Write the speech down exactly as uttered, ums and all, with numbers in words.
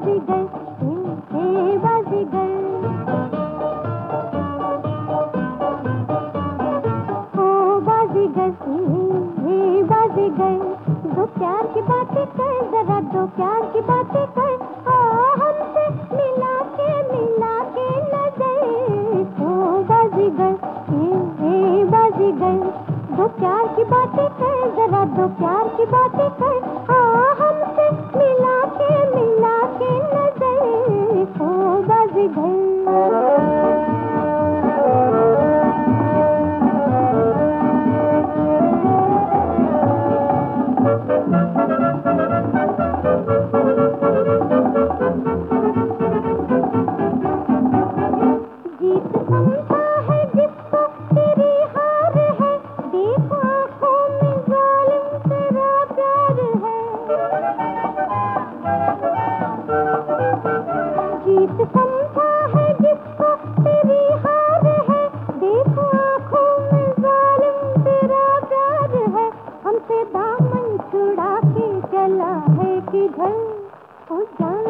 बाजीगर हे बाजीगर हो बाजीगर हे बाजीगर दो प्यार की बातें कर जरा दो प्यार की बातें कर आ हमसे मिला के मिला के नजर हो बाजीगर हे बाजीगर दो प्यार की बातें कर जरा दो प्यार की बातें कर आ हमसे मिला के मिला के नजर हो बाजीगर जीत समझा है जिसको तेरी हार है देखो आँखों में जालिम तेरा प्यार है जीत समझा है जिसको तेरी हार है देखो आँखों में जालिम तेरा प्यार है हमसे दामन छुड़ा के चला है किधर ओ जान